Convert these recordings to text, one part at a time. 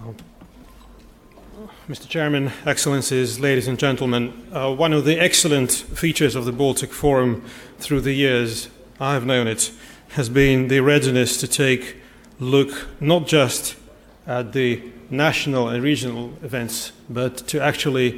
Mr. Chairman, Excellencies, ladies and gentlemen, one of the excellent features of the Baltic Forum through the years I have known it has been the readiness to take a look not just at the national and regional events, but to actually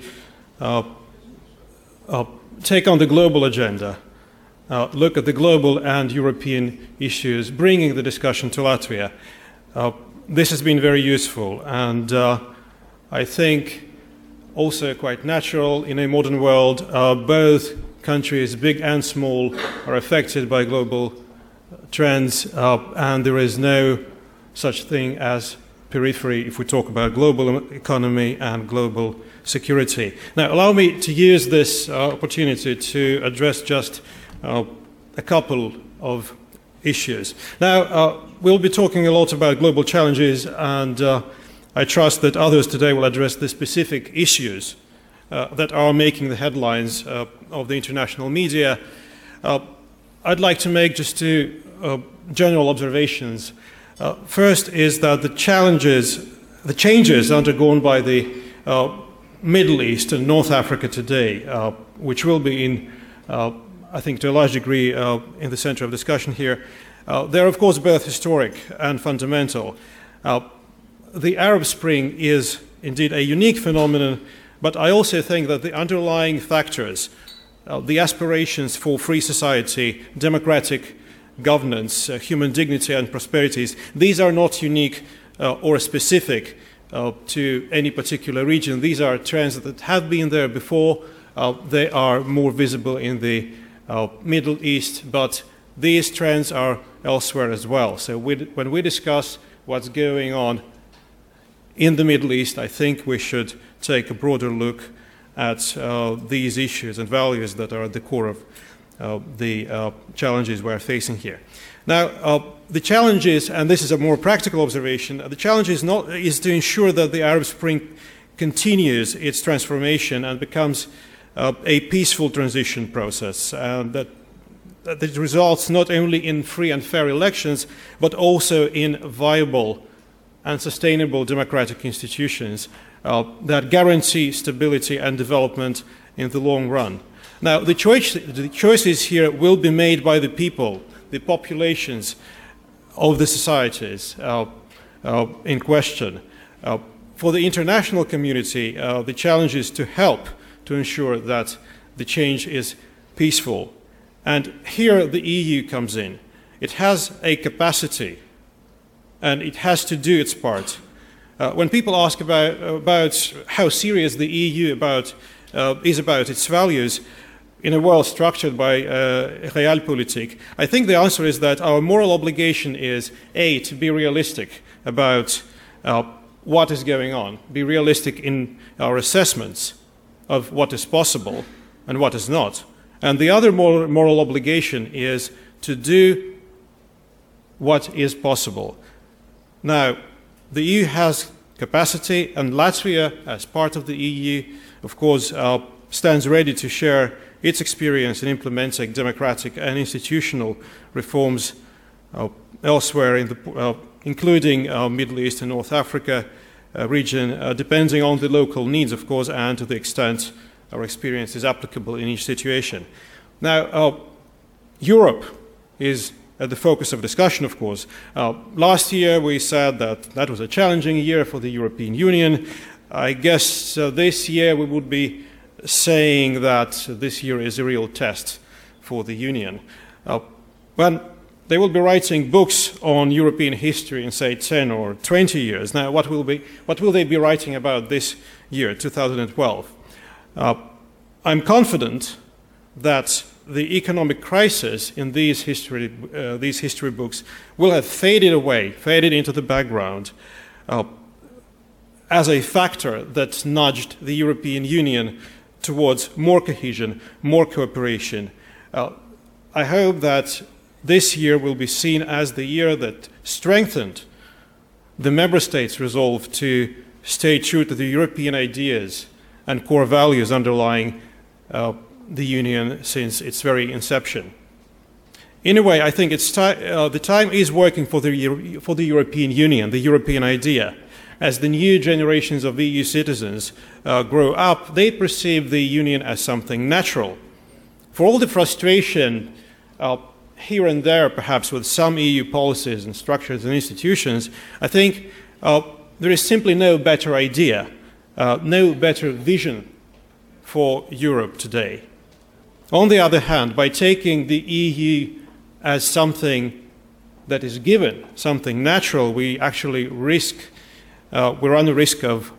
take on the global agenda, look at the global and European issues, bringing the discussion to Latvia. This has been very useful, and I think also quite natural in a modern world. Both countries, big and small, are affected by global trends, and there is no such thing as periphery if we talk about global economy and global security. Now, allow me to use this opportunity to address just a couple of issues. Now, we'll be talking a lot about global challenges, and I trust that others today will address the specific issues that are making the headlines of the international media. I'd like to make just two general observations. First is that the changes undergone by the Middle East and North Africa today, which will be in, I think to a large degree, in the center of discussion here, they're of course both historic and fundamental. The Arab Spring is indeed a unique phenomenon, but I also think that the underlying factors, the aspirations for free society, democratic governance, human dignity and prosperities, these are not unique or specific to any particular region. These are trends that have been there before. They are more visible in the Middle East, but these trends are elsewhere as well. So when we discuss what's going on in the Middle East, I think we should take a broader look at these issues and values that are at the core of the challenges we're facing here. Now, the challenge is, and this is a more practical observation, the challenge is to ensure that the Arab Spring continues its transformation and becomes a peaceful transition process, and that it results not only in free and fair elections, but also in viable and sustainable democratic institutions that guarantee stability and development in the long run. Now, the choices here will be made by the people, the populations of the societies in question. For the international community, the challenge is to help to ensure that the change is peaceful. And here the EU comes in. It has a capacity, and it has to do its part. When people ask about how serious the EU is about its values in a world structured by realpolitik, I think the answer is that our moral obligation is, A, to be realistic about what is going on, be realistic in our assessments of what is possible and what is not. And the other moral obligation is to do what is possible. Now, the EU has capacity, and Latvia, as part of the EU, of course, stands ready to share its experience in implementing democratic and institutional reforms elsewhere, including Middle East and North Africa region, depending on the local needs, of course, and to the extent our experience is applicable in each situation. Now, Europe is at the focus of discussion, of course. Last year we said that that was a challenging year for the European Union. I guess this year we would be saying that this year is a real test for the Union. When they will be writing books on European history in, say, 10 or 20 years, now what will they be writing about this year, 2012? I'm confident that the economic crisis in these history books will have faded away, faded into the background as a factor that nudged the European Union towards more cohesion, more cooperation. I hope that this year will be seen as the year that strengthened the member states' resolve to stay true to the European ideas and core values underlying the Union since its very inception. In a way, I think the time is working for the European Union, the European idea. as the new generations of EU citizens grow up, they perceive the Union as something natural. For all the frustration here and there, perhaps, with some EU policies and structures and institutions, I think there is simply no better idea, no better vision for Europe today. On the other hand, by taking the EU as something that is given, something natural, we actually we run the risk of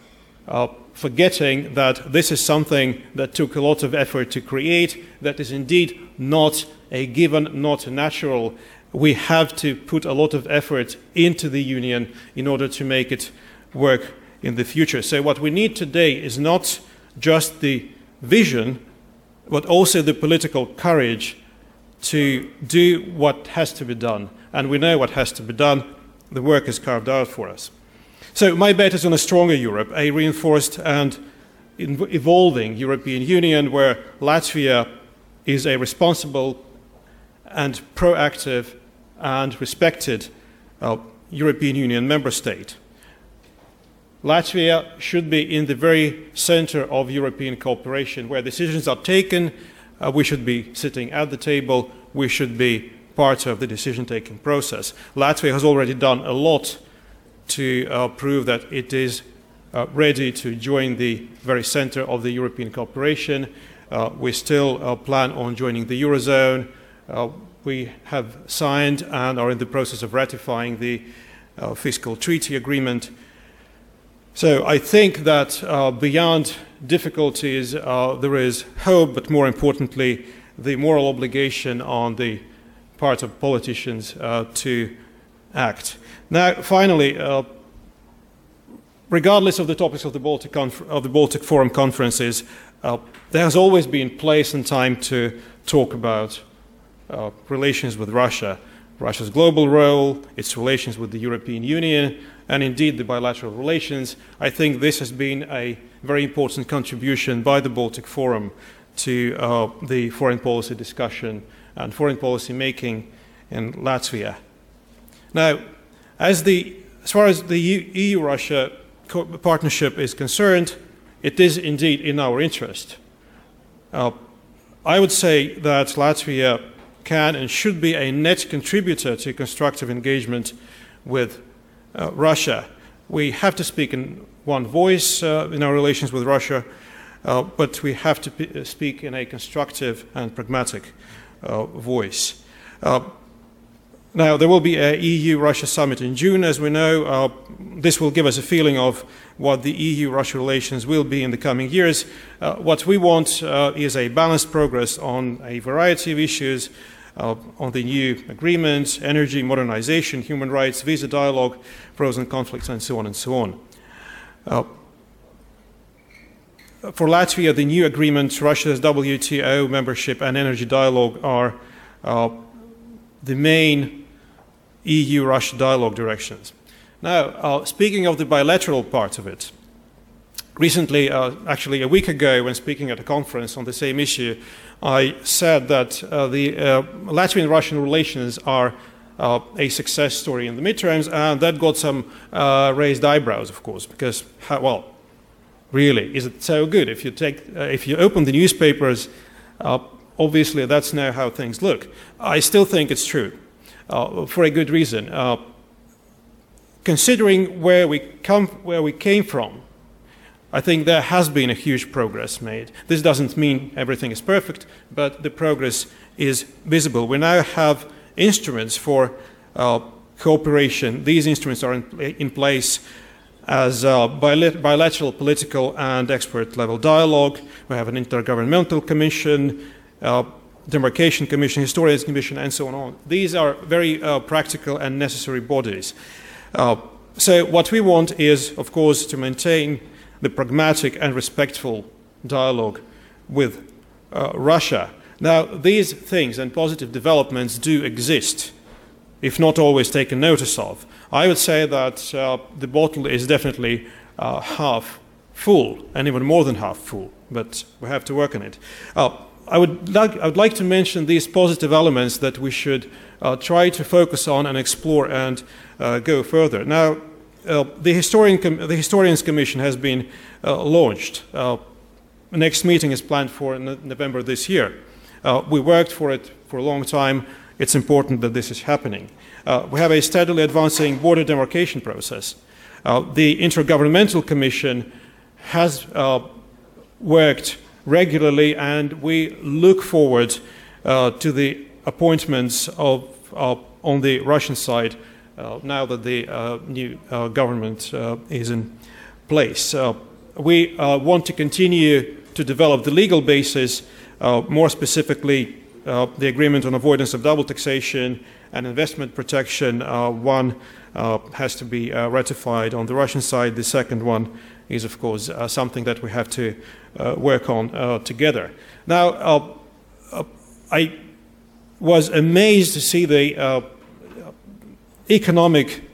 forgetting that this is something that took a lot of effort to create, that is indeed not a given, not natural. We have to put a lot of effort into the Union in order to make it work in the future. So what we need today is not just the vision, but also the political courage to do what has to be done. And we know what has to be done. The work is carved out for us. So my bet is on a stronger Europe, a reinforced and evolving European Union where Latvia is a responsible and proactive and respected European Union member state. Latvia should be in the very center of European cooperation. Where decisions are taken, we should be sitting at the table, we should be part of the decision-taking process. Latvia has already done a lot to prove that it is ready to join the very center of the European cooperation. We still plan on joining the Eurozone. We have signed and are in the process of ratifying the fiscal treaty agreement. So I think that beyond difficulties there is hope, but more importantly the moral obligation on the part of politicians to act. Now finally, regardless of the topics of the Baltic Forum conferences, there has always been place and time to talk about relations with Russia, Russia's global role, its relations with the European Union, and indeed the bilateral relations. I think this has been a very important contribution by the Baltic Forum to the foreign policy discussion and foreign policy making in Latvia. Now, as far as the EU-Russia partnership is concerned, it is indeed in our interest. I would say that Latvia can and should be a net contributor to constructive engagement with Russia. We have to speak in one voice in our relations with Russia, but we have to speak in a constructive and pragmatic voice. Now, there will be a EU-Russia summit in June, as we know. This will give us a feeling of what the EU-Russia relations will be in the coming years. What we want is a balanced progress on a variety of issues, on the new agreements, energy, modernization, human rights, visa dialogue, frozen conflicts, and so on and so on. For Latvia, the new agreement, Russia's WTO membership and energy dialogue are the main EU-Russia dialogue directions. Now, speaking of the bilateral part of it, recently, actually a week ago, when speaking at a conference on the same issue, I said that the Latvian-Russian relations are a success story in the midterms, and that got some raised eyebrows, of course, because, well, really, is it so good? If you open the newspapers, obviously that's now how things look. I still think it's true, for a good reason. Considering where we came from, I think there has been a huge progress made. This doesn't mean everything is perfect, but the progress is visible. We now have instruments for cooperation. These instruments are in place as bilateral political and expert level dialogue. We have an intergovernmental commission, demarcation commission, historians commission, and so on. These are very practical and necessary bodies. So what we want is, of course, to maintain the pragmatic and respectful dialogue with Russia. Now, these things and positive developments do exist, if not always taken notice of. I would say that the bottle is definitely half full, and even more than half full, but we have to work on it. I would like to mention these positive elements that we should try to focus on and explore and go further. Now, the Historians Commission has been launched. The next meeting is planned for November this year. We worked for it for a long time. It's important that this is happening. We have a steadily advancing border demarcation process. The Intergovernmental Commission has worked regularly, and we look forward to the appointments on the Russian side now that the new government is in place. We want to continue to develop the legal basis, more specifically the agreement on avoidance of double taxation and investment protection. One has to be ratified on the Russian side. The second one is, of course, something that we have to work on together. Now, I was amazed to see the economic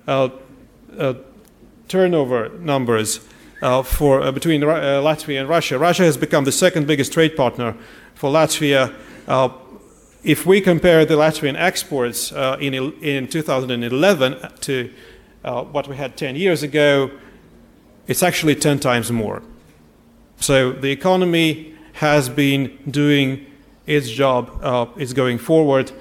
turnover numbers between Latvia and Russia. Russia has become the second biggest trade partner for Latvia. If we compare the Latvian exports in 2011 to what we had 10 years ago, it's actually 10 times more. So the economy has been doing its job. It's going forward.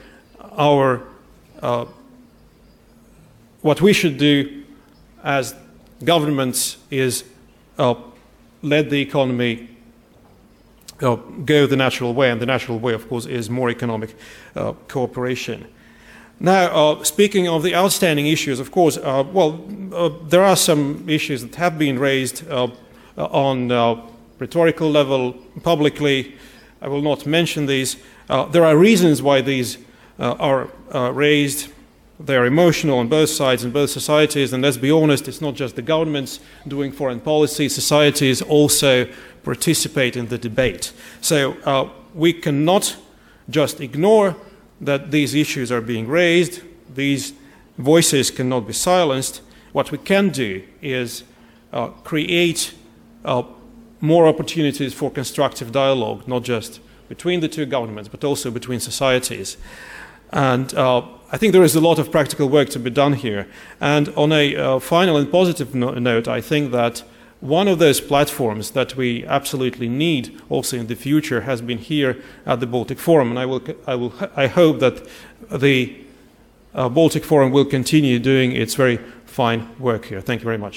What we should do as governments is let the economy go the natural way, and the natural way, of course, is more economic cooperation. Now, speaking of the outstanding issues, of course, there are some issues that have been raised on rhetorical level publicly. I will not mention these. There are reasons why these are raised. They are emotional on both sides in both societies, and let's be honest, it's not just the governments doing foreign policy. Societies also participate in the debate. So we cannot just ignore that these issues are being raised. These voices cannot be silenced. What we can do is create more opportunities for constructive dialogue, not just between the two governments, but also between societies. And I think there is a lot of practical work to be done here. And on a final and positive note, I think that one of those platforms that we absolutely need also in the future has been here at the Baltic Forum. And I hope that the Baltic Forum will continue doing its very fine work here. Thank you very much.